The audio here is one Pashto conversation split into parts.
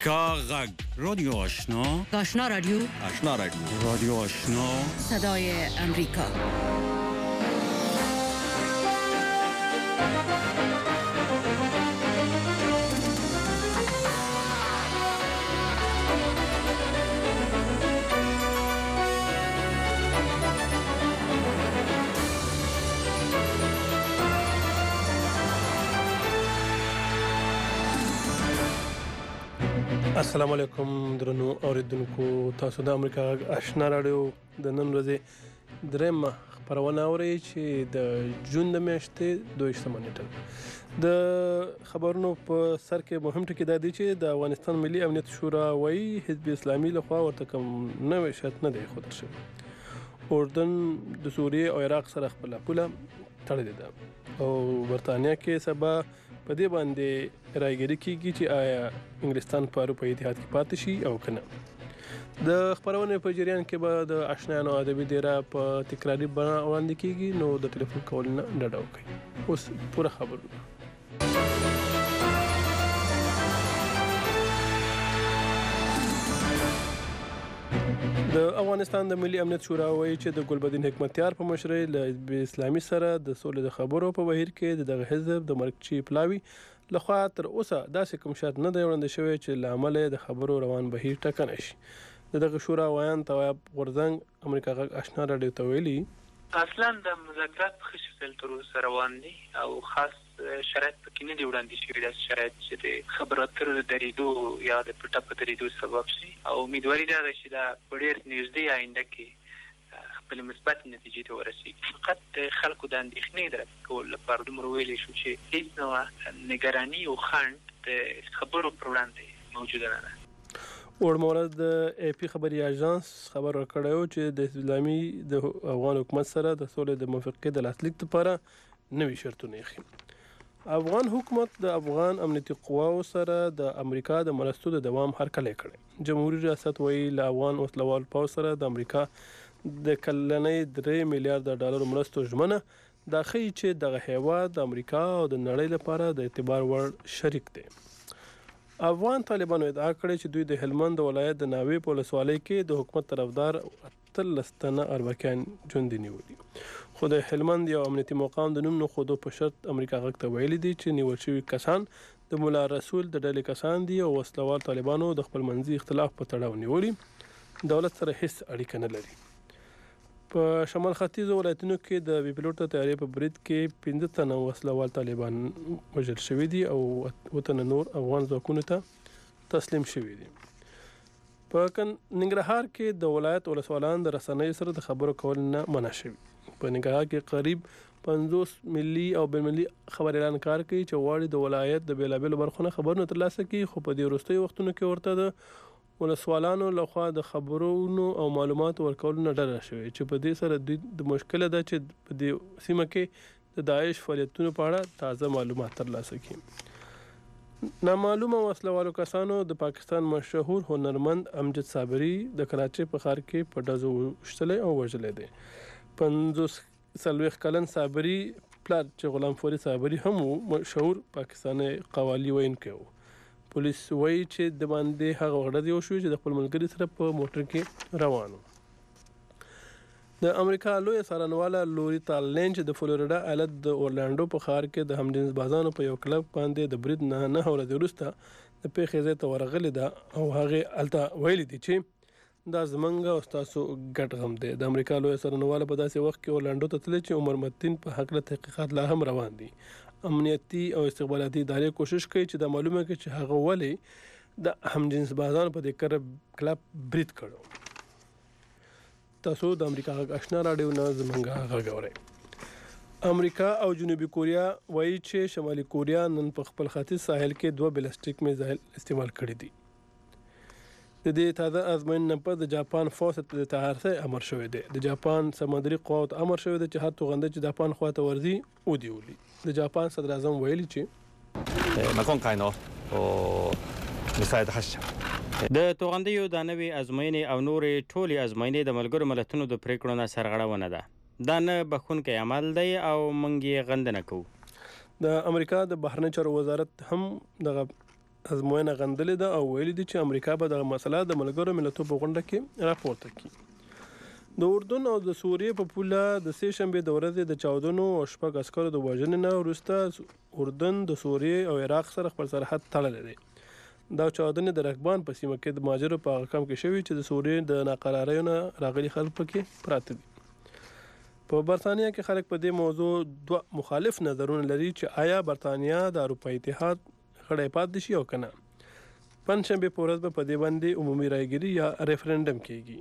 کاغذ رادیو آشنا آشنا رادیو رادیو آشنا صدای امریکا. السلام علیکم درنو اوریدونکو، تاسو د امریکا آشنا رادیو د نن ورځې درېمه خپرونه اورئ چې د جون د میاشتې 22 نیټه د خبرونو په سر کې مهم ټکی دا دی چې د افغانستان ملي امنیت شورا وايي حزب اسلامي لخوا ورته کوم نوې شرط نه دی ښودل شوی. اردن د سوریې او عراق سره خپل پوله تړلې ده او برتانیا کې سبا په دې باندې راګری کیږي چې آیا انګلستان په اروپایي اتحاد کې پاتې شي او کنه. د خبرونه په جریان کې به د آشنایانو ادبي ډیره په تکراری بڼه وړاندې کیږي، نو د ټلیفون کول نه ډډه وکړئ. اوس پوره خبرونه. د افغانستان د ملي امنیت شورا وایي چې د ګلبدین حکمتیار په مشرۍ له حزب اسلامي سره د سولې د خبرو په بهیر کې دغه حزب د مرکچي پلاوي لخوا تر اوسه داسې کوم شرط نه دی وړاندې شوی چې له امله د خبرو روان بهیر ټکنی شي. دغه شورا ویان تواب غورځنګ امریکا غږ آشنا راډیو ته ویلي اصلا د مذاکرات په ښه شکل تر اوسه روان دي او خاص شرایط پکې نه دي وړاندې شوي، داسې شرایط چې د خبرو اترو د درېدو یا د پټه په درېدو سبب شي، او امیدواري دا ده چې دا په ډېر نږدې آینده کې خپل مثبت نتیجې ته ورسېږي. فقط د خلکو د اندېښنې د رفع کولو لپاره دومره ویلی شو چې هېڅ ډول نګراني او خنډ د خبرو پر وړاندې موجوده نه ده. وړمورد د اي پی خبري اژانس خبر ورکړی چې د اسلامي د افغان حکومت سره د سولې د موافقې د لاسلیک لپاره نوي شرطونه یې. افغان حکومت د افغان امنیتي قواو سره د امریکا د مرستو د دوام هرکلی کړی. جمهوریت ریاست وایي له افغان وسلوال پوځ سره د امریکا د کلنۍ 3 میلیارډ ډالر مرستو ژمنه دا ښیي چې دغه هیواد د امریکا او د نړۍ لپاره د اعتبار وړ شریک دی. افغان طالبانو ادعا کړې چې دوی د هلمند ولایت د ناوې په ولسوالۍ کې د حکومت طرفدار 13 تنه اربکیان ژوندي نیولي، خو د هلمند یو امنیتي مقام د نوم نه ښودو په شرط امریکا غږ ته ویلي دي چې نیول شوي کسان د ملا رسول د ډلې کسان دي او وسلوال طالبانو د خپل منځي اختلاف په تړاو نیولي، دولت سره هیڅ اړیکه نه لري. په شمال ختیځو ولایتونو کې د بي پیلوټه طیارې په برید کې 15 تنه وسلوال طالبان وژل شوي دي او 7 تنه نور افغان ځواکونو ته تسلیم شوي دي. په ننګرهار کې د ولایت ولسوالان د رسنیو سره د خبرو کول نه منع شوي. په ننګرهار کې قریب 50 ملي او بین ملي خبر اعلان کار کوي چې غواړي د ولایت د بیلابیلو برخو خبرونه ترلاسه کړي، خو په دې وروستیو وختونو کې ورته د ولسوالانو لخوا د خبرونو او معلوماتو ورکولو نه ډډه شوې چې په دې سره دوی د مشکله ده چې په دې سیمه کې د داعش فعالیتونو په اړه تازه معلومات ترلاسه کړي. نامعلومه وسلوالو کسانو د پاکستان مشهور هنرمند امجد صابري د کراچۍ په ښار کې په ډزو وشتلی او وژلی دی. 45 کلن صابري پلار چې غلام فوري صابري هم مشهور پاکستاني قوالي ویونکی و. پولیس وایي چې د باندې هغه غړدې وشوې چې د خپل ملګري سره په موټر کې روان و. د امریکا لویه څارنواله لوریتا لینچ د فلوریډا ایالت د اورلانډو په ښار کې د همجنس بازانو په یو کلب باندې د برید نه ورځې وروسته د پیښې ځای ته ورغلې ده او هغې هلته ویلي دي چې دا زمونږ او ستاسو ګډ غم دی. د امریکا لویه څارنواله په داسې وخت کې اورلانډو ته تللی چې عمر متین په هکله تحقیقات لا هم روان دي. امنیتي او استخباراتي ادارې کوشش کوي چې دا معلومه کړي چې هغه ولې د همجنس بازانو په دې کلب برید کړو. تاسو د امریکا غږ آشنا راډیو نه زمونږ غږ اورئ. امریکا او جنوبي کوریا وایي چې شمالي کوریا نن په خپل ختیځ ساحل کې 2 بیلسټیک میزایل استعمال کړي دي. د دې تازه ازموینې نه پس د جاپان فوج ته د تحرک امر شوی دی. د جاپان سمندري قواو ته امر شوی دی چې هر توغنده چې جاپان خواته ورځي ودیولي. د جاپان صدر اعظم ویلي چې 今回のミサイル発射 د توغندیو د نوې ازموینې او نورې ټولې ازموینې د ملګرو ملتونو د پریکړو نه سرغړونه ده. دا نه بخښونکی عمل دی او موږ یې غندنه کوو. د امریکا د بهرنی چارو وزارت هم دغه ازموینه غندلې ده او ویلي دي چې امریکا به دغه مسله د ملګرو ملتونو په غونډه کې راپورته کړي. د اردن او د سوریې په پوله د سې شنبې د ورځې د چاودنو او 6 عسکرو د وژنې نه وروسته اردن د سوریې او عراق سره خپل سرحد تړلی دی. دا چاودنې د رکبان په سیمه کې د مهاجرو په حکم کې شوي چې د سوریې د ناقراریو نه راغلي خلک پکې پراته دي. په برتانیا کې خلک په دې موضوع دوه مخالف نظرونه لري چې آیا برتانیا د اروپایي اتحاد غړی پاتې شي او کنه. پنځشنبه په ورځ به په دې باندې عمومي رایګیري یا ریفرندم کیږي.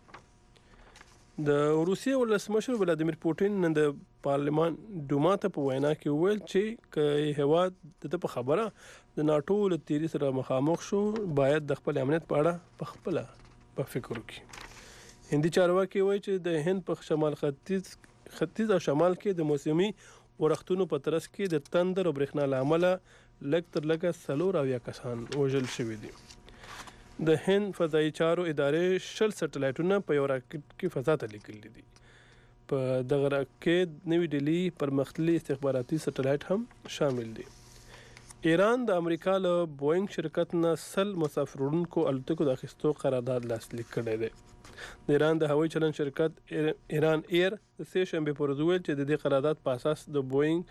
د روسیې ولسمشر ولادیمیر پوټین نن د پارلمان دوما ته په وینا کې وویل چې هیواد د په خبره د ناتو له تیری سره مخامخ شو باید د خپل امنیت په اړه په خپل په فکر وکړي. هندي چارواکي وایي چې د هند په شمال ختیځ او شمال کې د موسمي ورښتونو په ترڅ کې د تندر او برېښنا له امله لږ تر لږه 4 کسان وژل شوي دي. د هند فضایي چارو ادارې 20 سټلایټونه په یو راکټ کې فضا ته لیږلي دي. په دغه راکټ نوې ډیلي پرمختللي استخباراتي سټلایټ هم شامل دي. ایران د امریکا له بوینګ شرکت نه 100 مسافر وړونکو الوتکو د اخیستو قرارداد لاسلیک کړی دی. د ایران د هوایي چلند شرکت ایران ایر د سې شنبې په ورځ وویل چې د دې قرارداد په اساس د بوینګ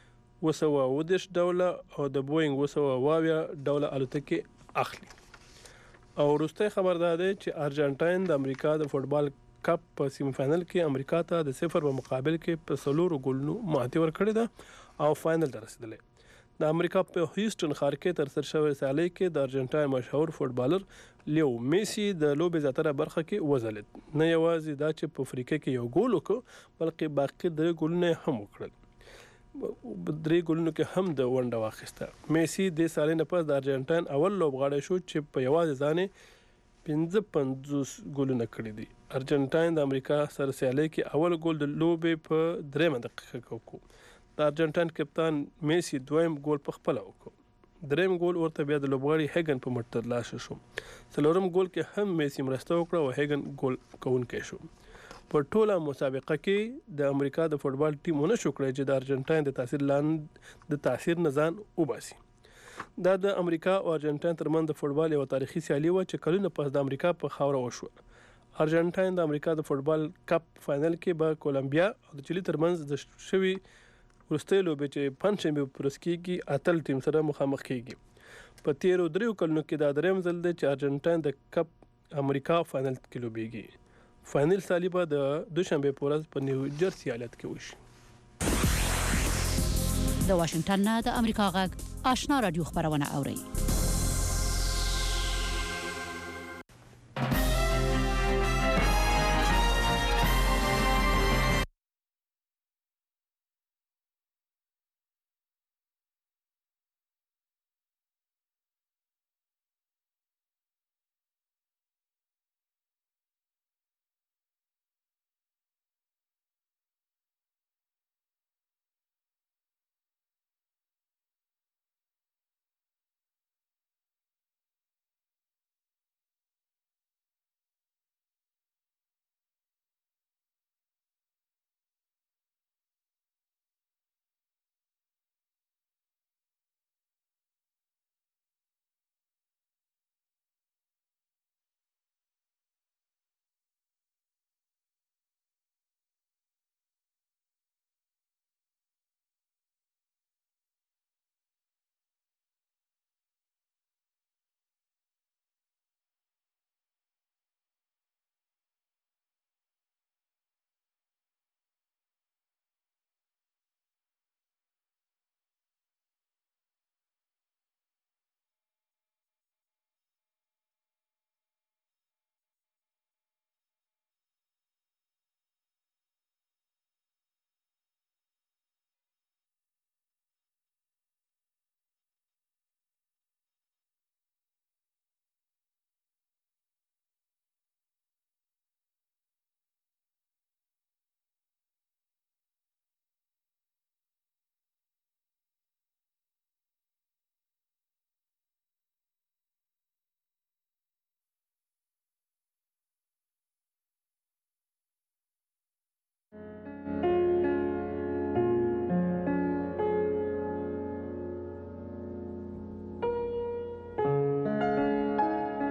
230 ډوله او د بوینګ 220 ډوله الوتکې اخلي. او وروستی خبر دا دی چې ارجنټاین د امریکا د فوټبال کپ په سیمی فاینل کې امریکا ته د 0 په مقابل کې په 4 ګولونو ماتې ورکړې ده او فاینل ته رسیدلی. د امریکا په هیوسټن ښار کې ترسره شوې سیالۍ کې د ارجنټاین مشهور فوټبالر لیو میسی د لوبې زیاتره برخه کې وځلید. نه یوازې دا چې په افریقا کې یو ګول وکړ بلکې باقي 3 ګولونه هم وکړل. 3 ګولونو کې هم د ونډه واخیسته. میسی د سالې نه پس د ارجنټاین اول لوبغاړی شو چې په یوازې ځانې 55 ګولونه کړي دي. ارجنټاین د امریکا سره سیالۍ کې اول ګول د لوبې په 3 دقیقه کې وکړ. د ارجنټاین کپتان میسی دویم ګول په خپل وکړ. دریم ګول ورته بیا د لوبغاړي هیګن په مټ ترلاسه شو. څلورم ګول کې هم میسی مرسته وکړه او هیګن ګول کوونکی شو. په ټوله مسابقه کې د امریکا د فوټبال ټیم ونه شو کړی چې د ارجنټاین د تاثیر نه ځان وباسي. دا د امریکا او ارجنټاین ترمنځ د فوټبال یو تاریخي سیالي وه چې کلونه پس د امریکا په خاوره وشوه. ارجنټاین د امریکا د فوټبال کپ فاینل کې به کولمبیا او د چیلي ترمنځ د شوي وروستۍ لوبې چې پنځشنبې په ورځ کېږي اتل ټیم سره مخامخ کېږي. په تیرو 3 کلونو کې دا درېیم ځل دی چې ارجنټاین د کپ امریکا فاینل کې لوبېږي. فاینل سالی به د دوشنبه په ورځ په نیو جرسي ایالت کې وشي. د واشنگټن نه د امریکا غږ آشنا رادیو خبرونه اوري.